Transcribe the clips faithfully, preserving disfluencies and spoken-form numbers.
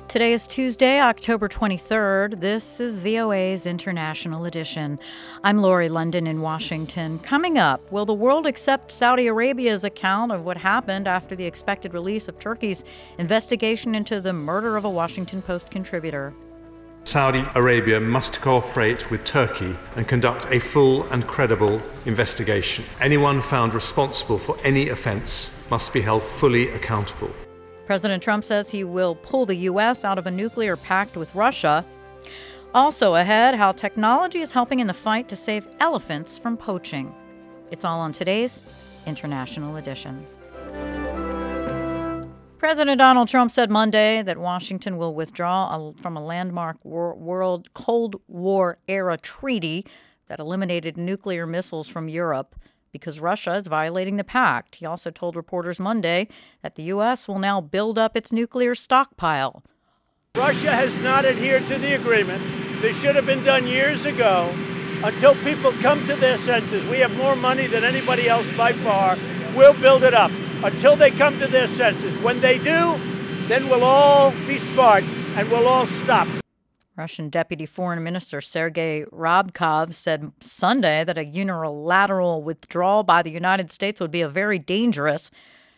Today is Tuesday, October twenty-third. This is V O A's International Edition. I'm Lori London in Washington. Coming up, will the world accept Saudi Arabia's account of what happened after the expected release of Turkey's investigation into the murder of a Washington Post contributor? Saudi Arabia must cooperate with Turkey and conduct a full and credible investigation. Anyone found responsible for any offense must be held fully accountable. President Trump says he will pull the U S out of a nuclear pact with Russia. Also ahead, how technology is helping in the fight to save elephants from poaching. It's all on today's International Edition. President Donald Trump said Monday that Washington will withdraw from a landmark World Cold War-era treaty that eliminated nuclear missiles from Europe because Russia is violating the pact. He also told reporters Monday that the U S will now build up its nuclear stockpile. Russia has not adhered to the agreement. This should have been done years ago. Until people come to their senses, we have more money than anybody else by far. We'll build it up until they come to their senses. When they do, then we'll all be smart and we'll all stop. Russian Deputy Foreign Minister Sergei Ryabkov said Sunday that a unilateral withdrawal by the United States would be a very dangerous,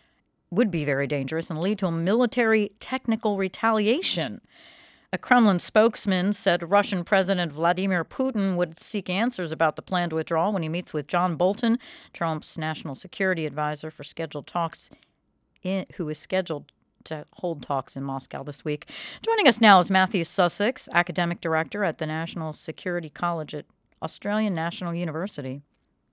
would be very dangerous and lead to a military technical retaliation. A Kremlin spokesman said Russian President Vladimir Putin would seek answers about the planned withdrawal when he meets with John Bolton, Trump's national security advisor, for scheduled talks, in, who is scheduled to hold talks in Moscow this week. Joining us now is Matthew Sussex, academic director at the National Security College at Australian National University.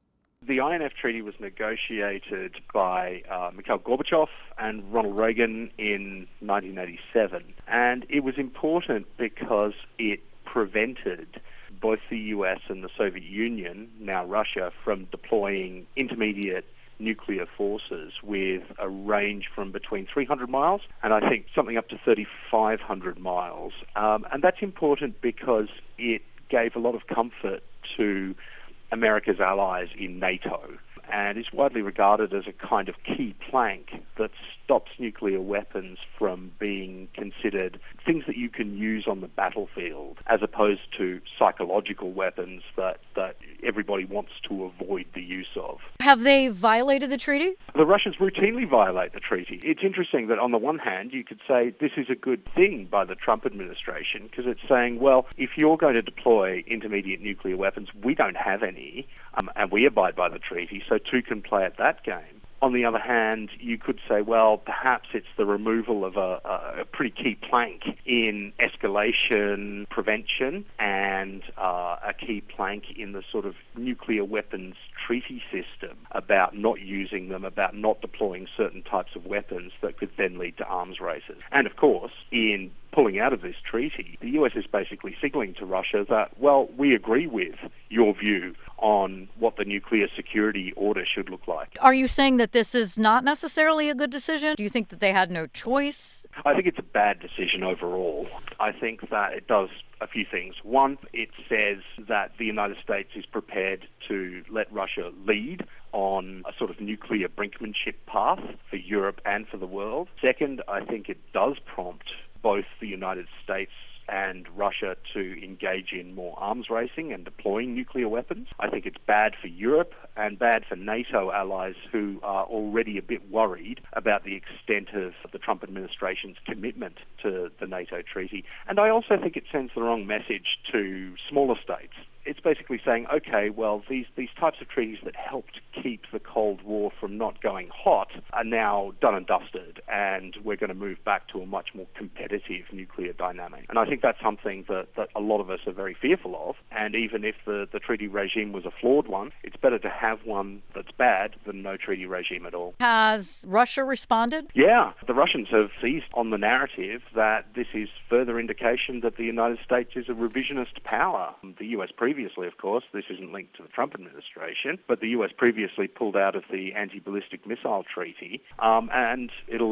The I N F Treaty was negotiated by uh, Mikhail Gorbachev and Ronald Reagan in nineteen eighty-seven, and it was important because it prevented both the U S and the Soviet Union, now Russia, from deploying intermediate nuclear forces with a range from between three hundred miles and I think something up to thirty-five hundred miles. Um, and that's important because it gave a lot of comfort to America's allies in NATO and is widely regarded as a kind of key plank that stops nuclear weapons from being considered things that you can use on the battlefield as opposed to psychological weapons that, that everybody wants to avoid the use of. Have they violated the treaty? The Russians routinely violate the treaty. It's interesting that on the one hand you could say this is a good thing by the Trump administration because it's saying, well, if you're going to deploy intermediate nuclear weapons, we don't have any um, and we abide by the treaty, so two can play at that game. On the other hand, you could say, well, perhaps it's the removal of a, a, a pretty key plank in escalation prevention and uh, a key plank in the sort of nuclear weapons treaty system about not using them, about not deploying certain types of weapons that could then lead to arms races. And of course, in pulling out of this treaty, the U S is basically signaling to Russia that, well, we agree with your view on what the nuclear security order should look like. Are you saying that this is not necessarily a good decision? Do you think that they had no choice? I think it's a bad decision overall. I think that it does a few things. One, it says that the United States is prepared to let Russia lead on a sort of nuclear brinkmanship path for Europe and for the world. Second, I think it does prompt both the United States and Russia to engage in more arms racing and deploying nuclear weapons. I think it's bad for Europe and bad for NATO allies who are already a bit worried about the extent of the Trump administration's commitment to the NATO treaty. And I also think it sends the wrong message to smaller states. It's basically saying, okay, well, these, these types of treaties that helped keep the Cold War from not going hot are now done and dusted, and we're going to move back to a much more competitive nuclear dynamic. And I think that's something that, that a lot of us are very fearful of, and even if the, the treaty regime was a flawed one, it's better to have one that's bad than no treaty regime at all. Has Russia responded? Yeah, the Russians have seized on the narrative that this is further indication that the United States is a revisionist power. The U S previously Previously, of course, this isn't linked to the Trump administration, but the U S previously pulled out of the anti-ballistic missile treaty, um, and it allowed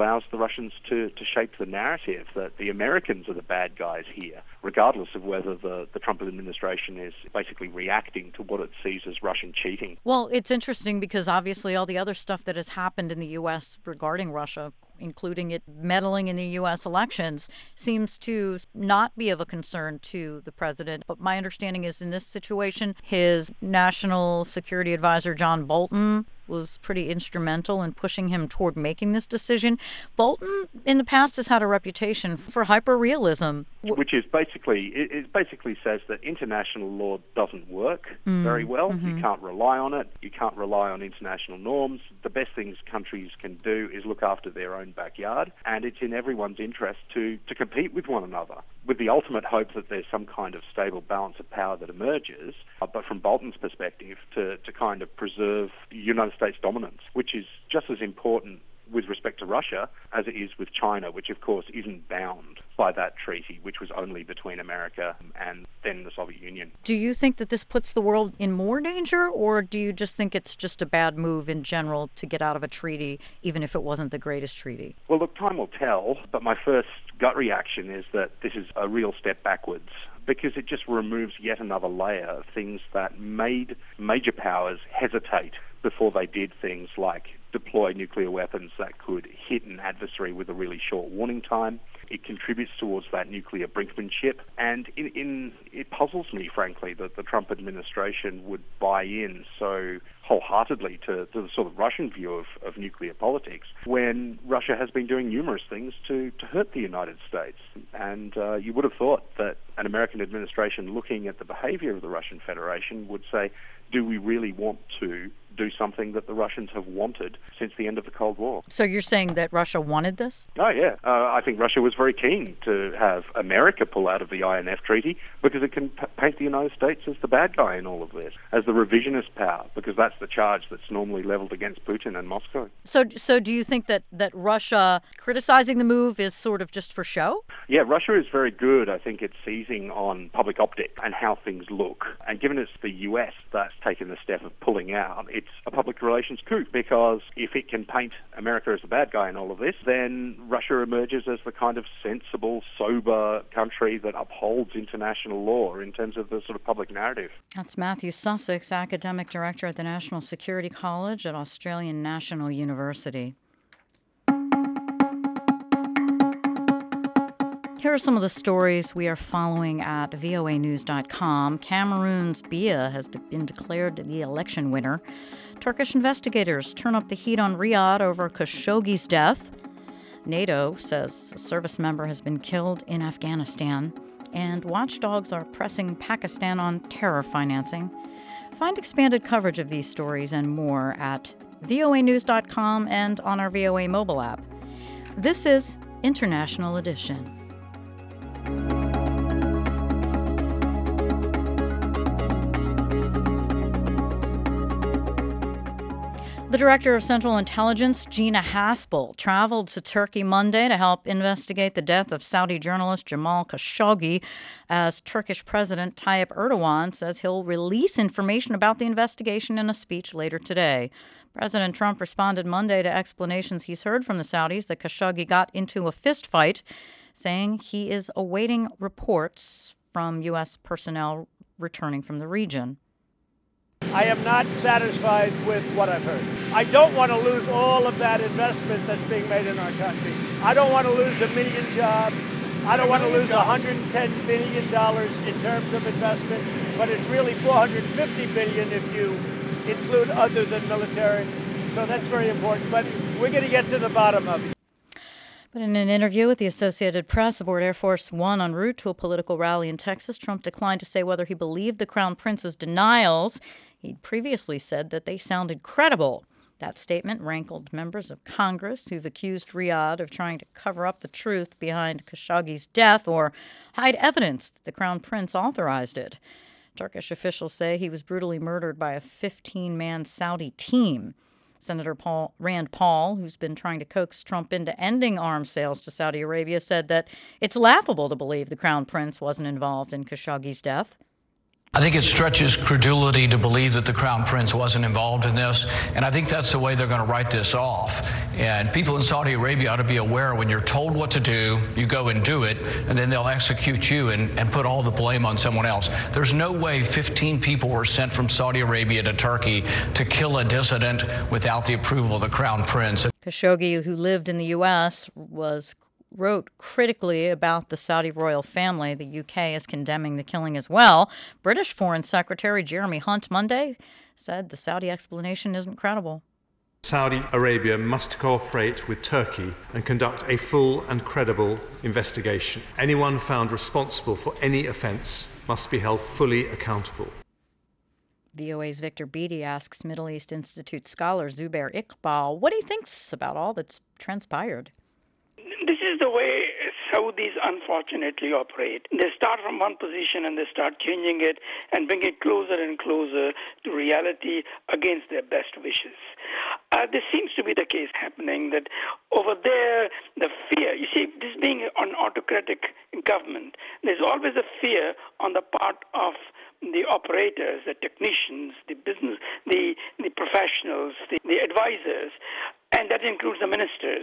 allows the Russians to, to shape the narrative that the Americans are the bad guys here, regardless of whether the, the Trump administration is basically reacting to what it sees as Russian cheating. Well, it's interesting because obviously all the other stuff that has happened in the U S regarding Russia, including it meddling in the U S elections, seems to not be of a concern to the president. But my understanding is in this situation, his national security advisor, John Bolton, was pretty instrumental in pushing him toward making this decision. Bolton, in the past, has had a reputation for hyper-realism. Which is basically, it, it basically says that international law doesn't work mm, very well. Mm-hmm. You can't rely on it. You can't rely on international norms. The best things countries can do is look after their own backyard, and it's in everyone's interest to, to compete with one another, with the ultimate hope that there's some kind of stable balance of power that emerges, uh, but from Bolton's perspective, to, to kind of preserve the United States dominance, which is just as important with respect to Russia as it is with China, which of course isn't bound by that treaty, which was only between America and then the Soviet Union. Do you think that this puts the world in more danger, or do you just think it's just a bad move in general to get out of a treaty, even if it wasn't the greatest treaty? Well, look, time will tell, but my first gut reaction is that this is a real step backwards, because it just removes yet another layer of things that made major powers hesitate before they did things like deploy nuclear weapons that could hit an adversary with a really short warning time. It contributes towards that nuclear brinkmanship, and in, in, it puzzles me, frankly, that the Trump administration would buy in so wholeheartedly to, to the sort of Russian view of, of nuclear politics when Russia has been doing numerous things to, to hurt the United States. And uh, you would have thought that an American administration looking at the behavior of the Russian Federation would say, do we really want to do something that the Russians have wanted since the end of the Cold War? So you're saying that Russia wanted this? Oh, yeah. Uh, I think Russia was very keen to have America pull out of the I N F Treaty because it can p- paint the United States as the bad guy in all of this, as the revisionist power, because that's the charge that's normally leveled against Putin and Moscow. So so do you think that, that Russia criticizing the move is sort of just for show? Yeah, Russia is very good, I think, at seizing on public optics and how things look. And given it's the U S that's taken the step of pulling out, it's a public relations coup, because if it can paint America as the bad guy in all of this, then Russia emerges as the kind of sensible, sober country that upholds international law in terms of the sort of public narrative. That's Matthew Sussex, Academic Director at the National Security College at Australian National University. Here are some of the stories we are following at V O A news dot com. Cameroon's Biya has been declared the election winner. Turkish investigators turn up the heat on Riyadh over Khashoggi's death. NATO says a service member has been killed in Afghanistan. And watchdogs are pressing Pakistan on terror financing. Find expanded coverage of these stories and more at V O A news dot com and on our V O A mobile app. This is International Edition. The Director of Central Intelligence, Gina Haspel, traveled to Turkey Monday to help investigate the death of Saudi journalist Jamal Khashoggi, as Turkish President Tayyip Erdogan says he'll release information about the investigation in a speech later today. President Trump responded Monday to explanations he's heard from the Saudis that Khashoggi got into a fistfight, saying he is awaiting reports from U S personnel returning from the region. I am not satisfied with what I've heard. I don't want to lose all of that investment that's being made in our country. I don't want to lose a million jobs. I don't want to lose one hundred ten billion dollars in terms of investment, but it's really four hundred fifty billion dollars if you include other than military. So that's very important. But we're going to get to the bottom of it. But in an interview with the Associated Press aboard Air Force One en route to a political rally in Texas, Trump declined to say whether he believed the Crown Prince's denials. He'd previously said that they sounded credible. That statement rankled members of Congress who've accused Riyadh of trying to cover up the truth behind Khashoggi's death or hide evidence that the Crown Prince authorized it. Turkish officials say he was brutally murdered by a fifteen-man Saudi team. Senator Paul, Rand Paul, who's been trying to coax Trump into ending arms sales to Saudi Arabia, said that it's laughable to believe the Crown Prince wasn't involved in Khashoggi's death. I think it stretches credulity to believe that the Crown Prince wasn't involved in this, and I think that's the way they're going to write this off. And people in Saudi Arabia ought to be aware when you're told what to do, you go and do it, and then they'll execute you and, and put all the blame on someone else. There's no way fifteen people were sent from Saudi Arabia to Turkey to kill a dissident without the approval of the Crown Prince. Khashoggi, who lived in the U S, was wrote critically about the Saudi royal family. The U K is condemning the killing as well. British Foreign Secretary Jeremy Hunt Monday said the Saudi explanation isn't credible. Saudi Arabia must cooperate with Turkey and conduct a full and credible investigation. Anyone found responsible for any offence must be held fully accountable. V O A's Victor Beattie asks Middle East Institute scholar Zubair Iqbal what he thinks about all that's transpired. This is the way Saudis unfortunately operate. They start from one position and they start changing it and bring it closer and closer to reality against their best wishes. Uh, this seems to be the case happening, that over there, the fear, you see, this being an autocratic government, there's always a fear on the part of the operators, the technicians, the business, the, the professionals, the, the advisors, and that includes the ministers,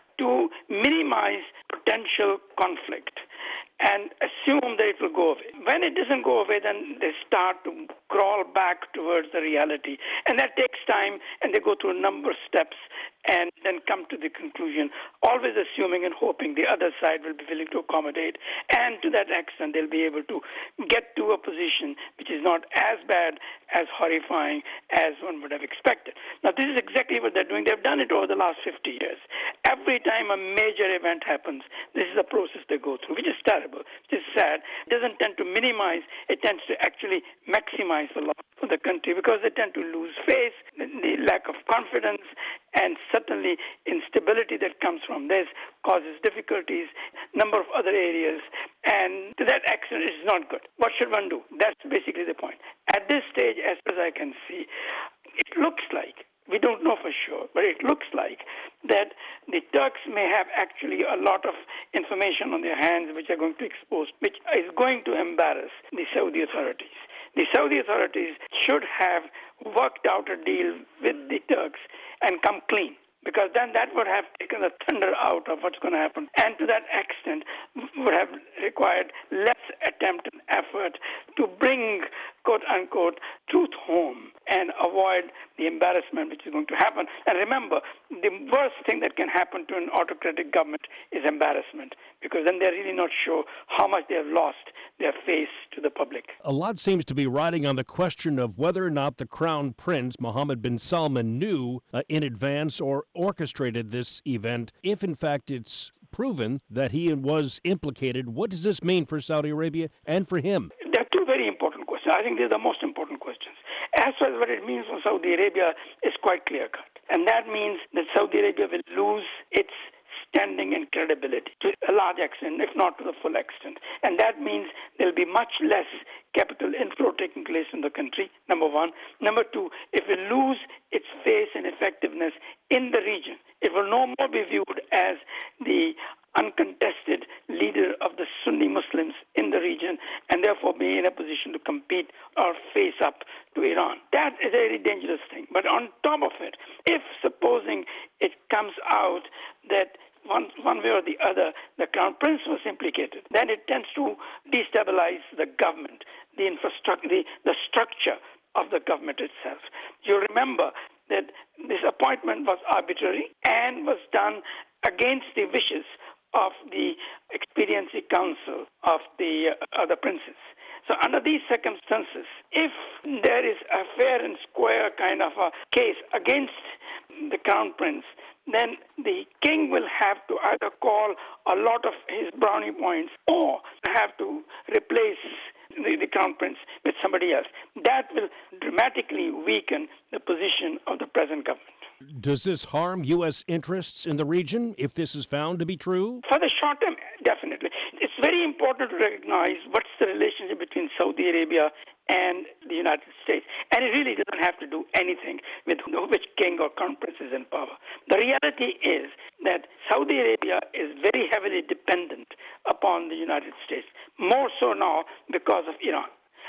to minimize potential conflict and assume that it will go away. When it doesn't go away, then they start to crawl back towards the reality. And that takes time, and they go through a number of steps and then come to the conclusion, always assuming and hoping the other side will be willing to accommodate. And to that extent, they'll be able to get to a position which is not as bad, as horrifying as one would have expected. Now, this is exactly what they're doing. They've done it over the last fifty years. Every time a major event happens, this is a process they go through, which is terrible, which is sad. It doesn't tend to minimize, it tends to actually maximize the loss for the country, because they tend to lose faith, the lack of confidence, and certainly instability that comes from this causes difficulties, number of other areas, and to that extent it is not good. What should one do? That's basically the point. At this stage, as far as I can see, it looks like, we don't know for sure, but it looks like that the Turks may have actually a lot of information on their hands which are going to expose, which is going to embarrass the Saudi authorities. The Saudi authorities should have worked out a deal with the Turks and come clean, because then that would have taken the thunder out of what's going to happen. And to that extent, would have required less attempt and effort to bring, quote-unquote, truth home and avoid the embarrassment which is going to happen. And remember, the worst thing that can happen to an autocratic government is embarrassment, because then they're really not sure how much they have lost their face to the public. A lot seems to be riding on the question of whether or not the Crown Prince, Mohammed bin Salman, knew uh, in advance or orchestrated this event. If, in fact, it's proven that he was implicated, what does this mean for Saudi Arabia and for him? There are two very important questions. I think they're the most important questions. As far as what it means for Saudi Arabia is quite clear-cut. And that means that Saudi Arabia will lose its standing and credibility to a large extent, if not to the full extent. And that means there'll be much less capital inflow taking place in the country, number one. Number two, it will lose its face and effectiveness in the region. It will no more be viewed as the uncontested leader of the Sunni Muslims in the region, and therefore be in a position to compete or face up to Iran. That is a very dangerous thing. But on top of it, if supposing it comes out that One, one way or the other, the Crown Prince was implicated, then it tends to destabilize the government, the infrastructure, the, the structure of the government itself. You remember that this appointment was arbitrary and was done against the wishes of the Expediency Council of the uh, other princes. So under these circumstances, if there is a fair and square kind of a case against the Crown Prince, then the king will have to either call a lot of his brownie points or have to replace the, the Crown Prince with somebody else. That will dramatically weaken the position of the present government. Does this harm U S interests in the region if this is found to be true? For the short term, definitely. It's very important to recognize what's the relationship between Saudi Arabia and the United States. And it really doesn't have to do anything with which king or crown prince is in power. The reality is that Saudi Arabia is very heavily dependent upon the United States, more so now because of Iran.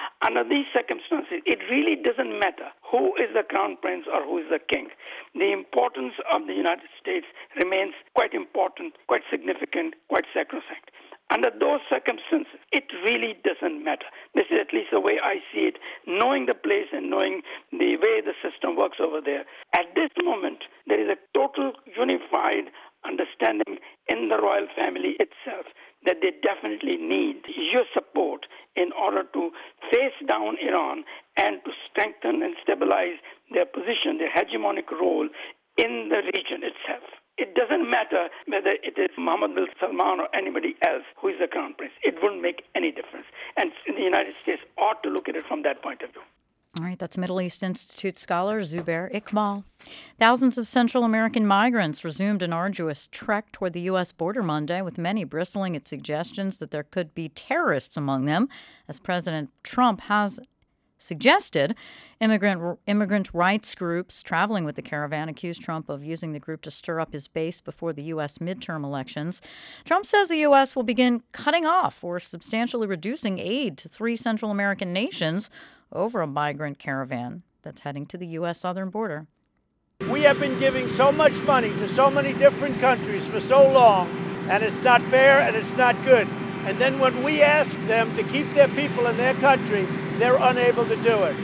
Under these circumstances, it really doesn't matter who is the crown prince or who is the king. The importance of the United States remains quite important, quite significant, quite sacrosanct. Under those circumstances, it really doesn't matter. This is at least the way I see it, knowing the place and knowing the way the system works over there. At this moment, there is a total unified understanding in the royal family itself that they definitely need your support in order to face down Iran and to strengthen and stabilize their position, their hegemonic role in the region itself. It doesn't matter whether it is Mohammed bin Salman or anybody else who is the crown prince. It wouldn't make any difference. And the United States ought to look at it from that point of view. All right, that's Middle East Institute scholar Zubair Iqbal. Thousands of Central American migrants resumed an arduous trek toward the U S border Monday, with many bristling at suggestions that there could be terrorists among them, as President Trump has suggested. Immigrant immigrant rights groups traveling with the caravan accused Trump of using the group to stir up his base before the U S midterm elections. Trump says the U S will begin cutting off or substantially reducing aid to three Central American nations over a migrant caravan that's heading to the U S southern border. We have been giving so much money to so many different countries for so long, and it's not fair and it's not good. And then when we ask them to keep their people in their country, they're unable to do it.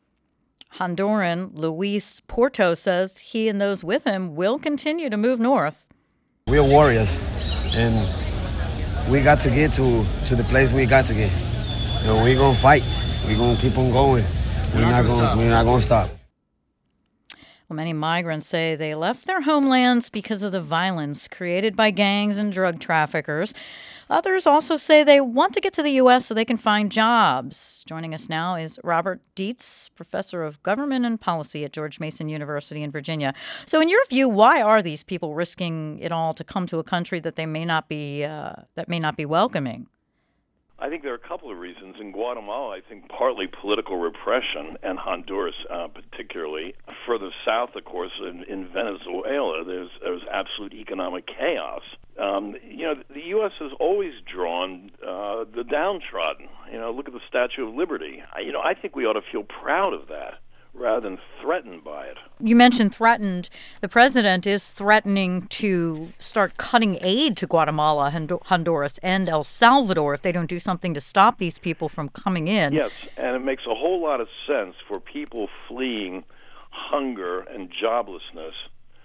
Honduran Luis Porto says he and those with him will continue to move north. We're warriors, and we got to get to, to the place we got to get. You know, we're going to fight. We're going to keep on going. We're, we're not going we're not going to stop. Well, many migrants say they left their homelands because of the violence created by gangs and drug traffickers. Others also say they want to get to the U S so they can find jobs. Joining us now is Robert Dietz, professor of government and policy at George Mason University in Virginia. So in your view, why are these people risking it all to come to a country that they may not be uh, that may not be welcoming? I think there are a couple of reasons. In Guatemala, I think partly political repression, and Honduras uh, particularly. Further south, of course, in, in Venezuela, there's, there's absolute economic chaos. Um, you know, the U S has always drawn uh, the downtrodden. You know, look at the Statue of Liberty. I, you know, I think we ought to feel proud of that rather than threatened by it. You mentioned threatened. The president is threatening to start cutting aid to Guatemala, Honduras, and El Salvador if they don't do something to stop these people from coming in. Yes, and it makes a whole lot of sense for people fleeing hunger and joblessness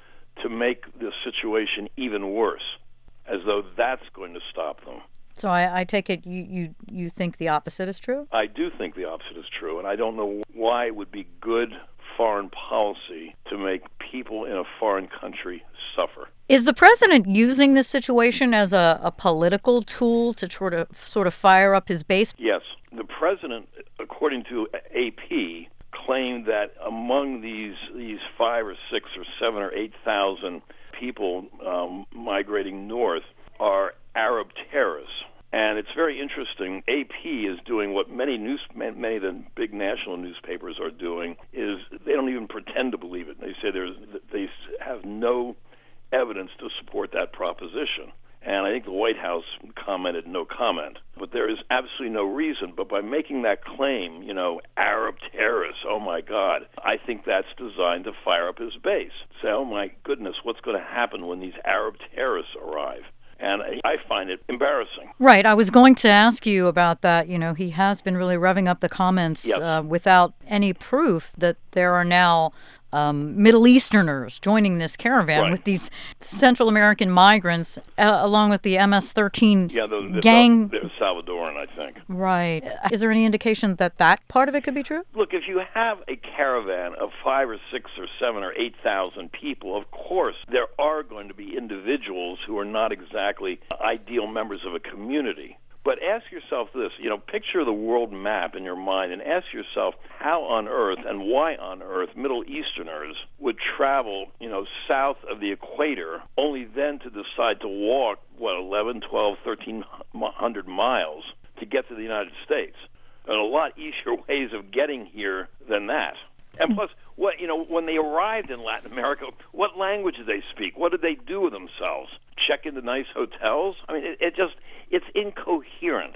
to make the situation even worse, as though that's going to stop them. So I, I take it you, you, you think the opposite is true? I do think the opposite is true, and I don't know why it would be good foreign policy to make people in a foreign country suffer. Is the president using this situation as a, a political tool to try to sort of fire up his base? Yes. The president, according to A P, claimed that among these these five or six or seven or eight thousand people um, migrating north are Arab terrorists. And it's very interesting. A P is doing what many news, many of the big national newspapers are doing. Is they don't even pretend to believe it. They say there's, they have no evidence to support that proposition. And I think the White House commented no comment. But there is absolutely no reason. But by making that claim, you know, Arab terrorists, oh my God, I think that's designed to fire up his base. Say, oh my goodness, what's going to happen when these Arab terrorists arrive? And I find it embarrassing. Right. I was going to ask you about that. You know, he has been really revving up the comments yep. uh, without any proof that there are now um, Middle Easterners joining this caravan right. with these Central American migrants, uh, along with the M S thirteen yeah, the, the, gang. They're Salvadoran, I think. Right. Is there any indication that that part of it could be true? Look, if you have a caravan of five or six or seven or eight thousand people, of course there are going to be individuals who are not exactly ideal members of a community. But ask yourself this, you know, picture the world map in your mind and ask yourself how on earth and why on earth Middle Easterners would travel, you know, south of the equator, only then to decide to walk, what, eleven, twelve, thirteen hundred miles to get to the United States. There are a lot easier ways of getting here than that. And plus, what you know, when they arrived in Latin America, what language did they speak? What did they do with themselves? Check into nice hotels? I mean, it, it just, it's incoherent.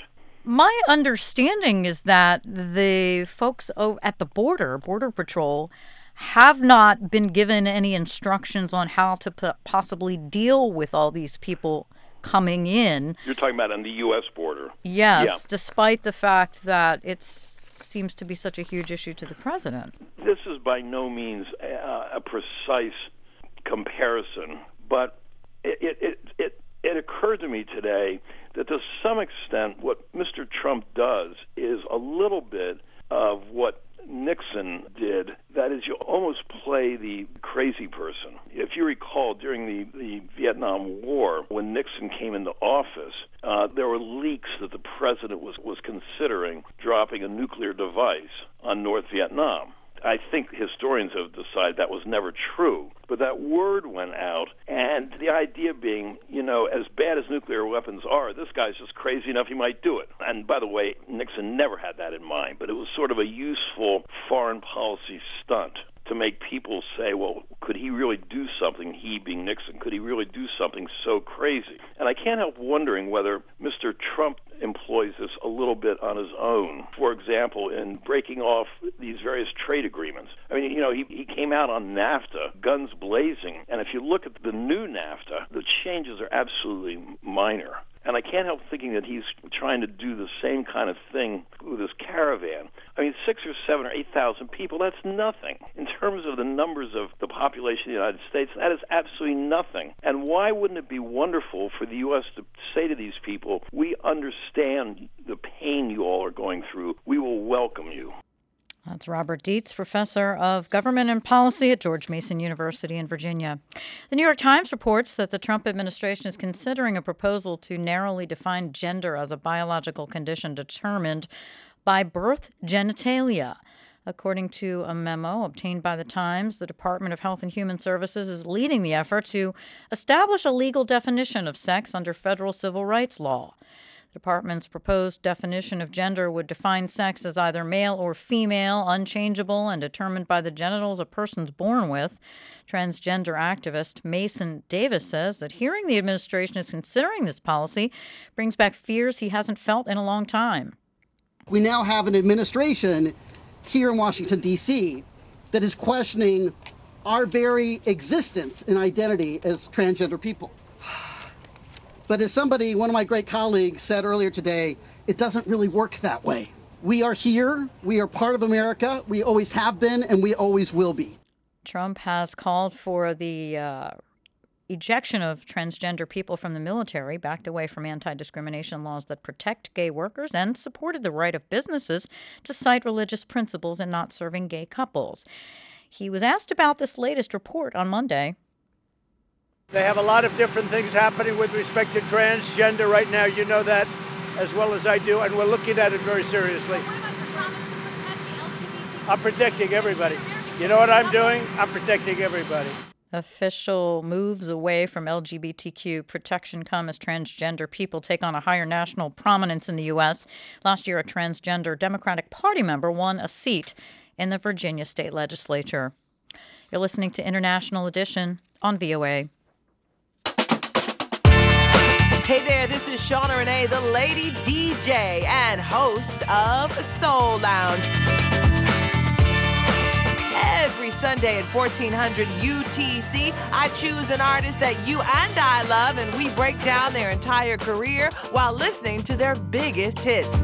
My understanding is that the folks at the border, Border Patrol, have not been given any instructions on how to p- possibly deal with all these people coming in. You're talking about on the U S border. Yes, yeah. Despite the fact that it seems to be such a huge issue to the president. This is by no means a, a precise comparison, but it, it, it, it, it occurred to me today that to some extent what Mister Trump does is a little bit of what Nixon did. That is, you almost play the crazy person. If you recall, during the, the Vietnam War, when Nixon came into office, uh, there were leaks that the president was, was considering dropping a nuclear device on North Vietnam. I think historians have decided that was never true, but that word went out, and the idea being, you know, as bad as nuclear weapons are, this guy's just crazy enough he might do it. And by the way, Nixon never had that in mind, but it was sort of a useful foreign policy stunt to make people say, well, could he really do something, he being Nixon, could he really do something so crazy? And I can't help wondering whether Mister Trump employs this a little bit on his own. For example, in breaking off these various trade agreements. I mean, you know, he, he came out on NAFTA, guns blazing, and if you look at the new NAFTA, the changes are absolutely minor. And I can't help thinking that he's trying to do the same kind of thing with his caravan. I mean, six or seven or eight thousand people, that's nothing. In terms of the numbers of the population of the United States, that is absolutely nothing. And why wouldn't it be wonderful for the U S to say to these people, we understand the pain you all are going through. We will welcome you. That's Robert Dietz, professor of government and policy at George Mason University in Virginia. The New York Times reports that the Trump administration is considering a proposal to narrowly define gender as a biological condition determined by birth genitalia. According to a memo obtained by the Times, the Department of Health and Human Services is leading the effort to establish a legal definition of sex under federal civil rights law. The department's proposed definition of gender would define sex as either male or female, unchangeable, and determined by the genitals a person's born with. Transgender activist Mason Davis says that hearing the administration is considering this policy brings back fears he hasn't felt in a long time. We now have an administration here in Washington, D C that is questioning our very existence and identity as transgender people. But as somebody, one of my great colleagues said earlier today, it doesn't really work that way. We are here, we are part of America, we always have been, and we always will be. Trump has called for the uh, ejection of transgender people from the military, backed away from anti-discrimination laws that protect gay workers, and supported the right of businesses to cite religious principles in not serving gay couples. He was asked about this latest report on Monday. They have a lot of different things happening with respect to transgender right now. You know that as well as I do, and we're looking at it very seriously. I'm protecting everybody. You know what I'm doing? I'm protecting everybody. Official moves away from L G B T Q protection come as transgender people take on a higher national prominence in the U S. Last year, a transgender Democratic Party member won a seat in the Virginia state legislature. You're listening to International Edition on V O A. Hey there, this is Shauna Renee, the Lady D J and host of Soul Lounge. Every Sunday at fourteen hundred U T C, I choose an artist that you and I love, and we break down their entire career while listening to their biggest hits.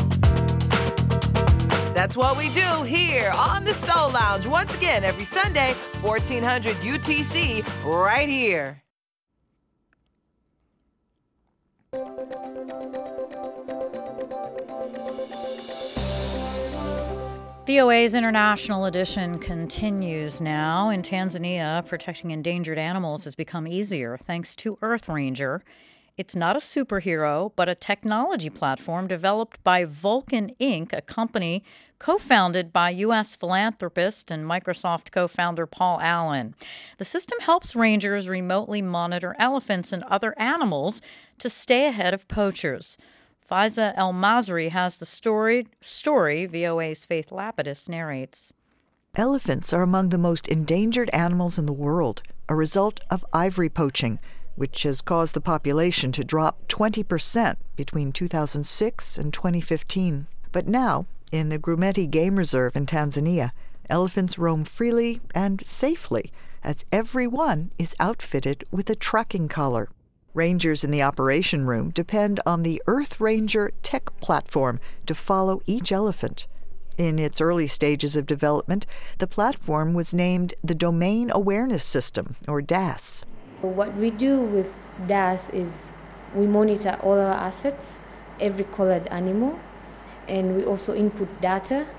That's what we do here on the Soul Lounge. Once again, every Sunday, fourteen hundred U T C, right here. V O A's International Edition continues now. In Tanzania, protecting endangered animals has become easier thanks to Earth Ranger. It's not a superhero, but a technology platform developed by Vulcan Incorporated, a company co-founded by U S philanthropist and Microsoft co-founder Paul Allen. The system helps rangers remotely monitor elephants and other animals to stay ahead of poachers. Faiza El-Masri has the story, story V O A's Faith Lapidus narrates. Elephants are among the most endangered animals in the world, a result of ivory poaching. which has caused the population to drop twenty percent between two thousand six and twenty fifteen. But now, in the Grumeti Game Reserve in Tanzania, elephants roam freely and safely, as every one is outfitted with a tracking collar. Rangers in the operation room depend on the Earth Ranger tech platform to follow each elephant. In its early stages of development, the platform was named the Domain Awareness System, or D A S. What we do with D A S is we monitor all our assets, every collared animal, and we also input data,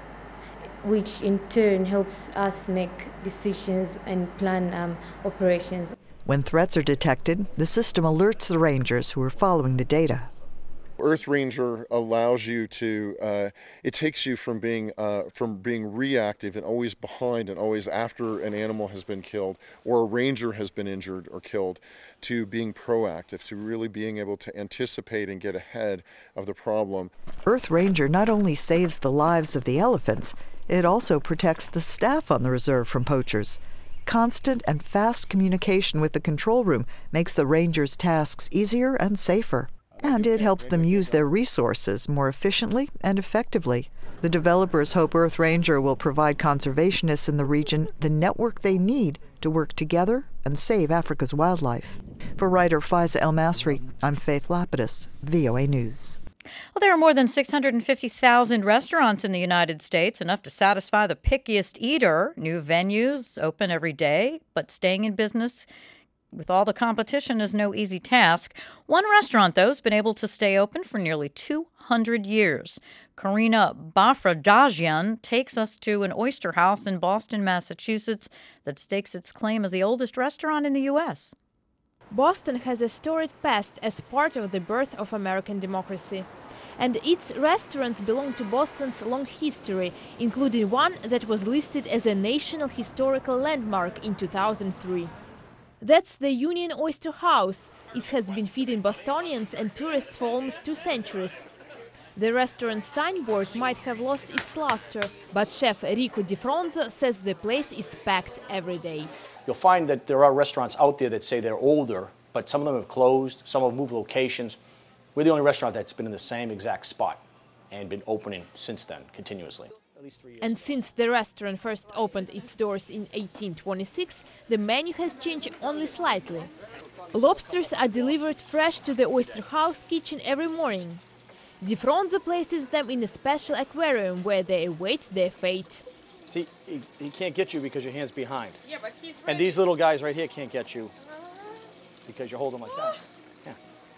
which in turn helps us make decisions and plan um, operations. When threats are detected, the system alerts the rangers who are following the data. Earth Ranger allows you to, uh, it takes you from being uh, from being reactive and always behind and always after an animal has been killed or a ranger has been injured or killed, to being proactive, to really being able to anticipate and get ahead of the problem. Earth Ranger not only saves the lives of the elephants, it also protects the staff on the reserve from poachers. Constant and fast communication with the control room makes the rangers' tasks easier and safer. And it helps them use their resources more efficiently and effectively. The developers hope Earth Ranger will provide conservationists in the region the network they need to work together and save Africa's wildlife. For writer Faiza El Masri, I'm Faith Lapidus, V O A News. Well, there are more than six hundred fifty thousand restaurants in the United States, enough to satisfy the pickiest eater. New venues open every day, but staying in business with all the competition is no easy task. One restaurant, though, has been able to stay open for nearly two hundred years. Karina Bafradajian takes us to an oyster house in Boston, Massachusetts, that stakes its claim as the oldest restaurant in the U S Boston has a storied past as part of the birth of American democracy. And its restaurants belong to Boston's long history, including one that was listed as a National Historical Landmark in two thousand three. That's the Union Oyster House. It has been feeding Bostonians and tourists for almost two centuries. The restaurant's signboard might have lost its luster, but chef Rico DiFronzo says the place is packed every day. You'll find that there are restaurants out there that say they're older, but some of them have closed, some have moved locations. We're the only restaurant that's been in the same exact spot and been opening since then, continuously. And since the restaurant first opened its doors in eighteen twenty-six, the menu has changed only slightly. Lobsters are delivered fresh to the Oyster House kitchen every morning. DiFronzo places them in a special aquarium where they await their fate. See, he, he can't get you because your hand's behind. Yeah, but he's ready. And these little guys right here can't get you because you're holding like that. Yeah.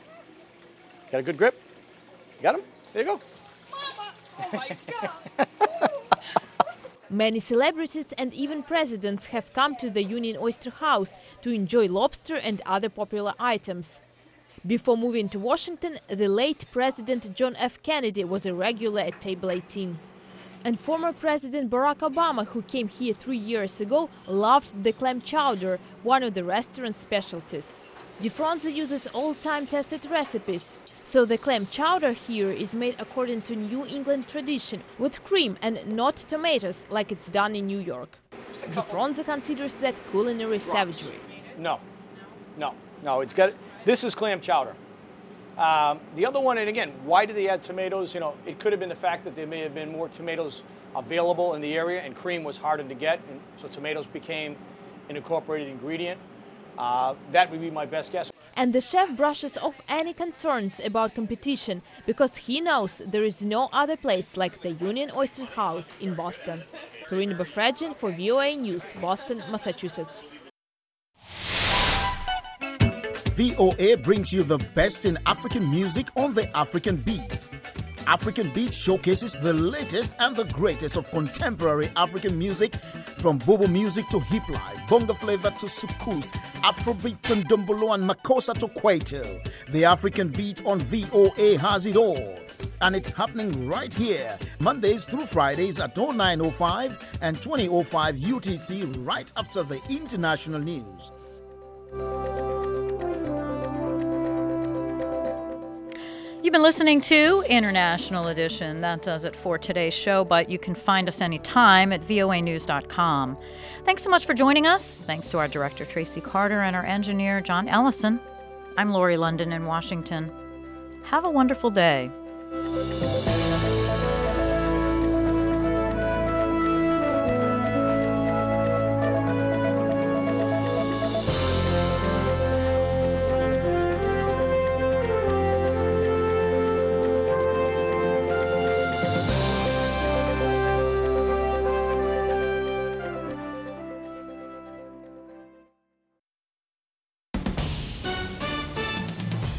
Got a good grip? You got him? There you go. Mama! Oh my God! Many celebrities and even presidents have come to the Union Oyster House to enjoy lobster and other popular items. Before moving to Washington, the late President John F. Kennedy was a regular at Table eighteen. And former President Barack Obama, who came here three years ago, loved the clam chowder, one of the restaurant's specialties. DiFronzo uses all-time tested recipes. So the clam chowder here is made according to New England tradition, with cream and not tomatoes like it's done in New York. DiFronzo considers that culinary savagery. No, no, no. It's got. This is clam chowder. Um, the other one, and again, why did they add tomatoes? You know, it could have been the fact that there may have been more tomatoes available in the area, and cream was harder to get, and so tomatoes became an incorporated ingredient. Uh, that would be my best guess. And the chef brushes off any concerns about competition because he knows there is no other place like the Union Oyster House in Boston. Karina Bafradajian for V O A News, Boston, Massachusetts. V O A brings you the best in African music on the African Beat. African Beat showcases the latest and the greatest of contemporary African music, from bobo music to hip life, bongo flavor to soukous, Afrobeat to ndombolo and makossa to kwaito. The African Beat on V O A has it all. And it's happening right here, Mondays through Fridays at oh nine oh five and twenty oh five U T C, right after the international news. You've been listening to International Edition. That does it for today's show, but you can find us anytime at V O A news dot com. Thanks so much for joining us. Thanks to our director, Tracy Carter, and our engineer, John Ellison. I'm Lori London in Washington. Have a wonderful day.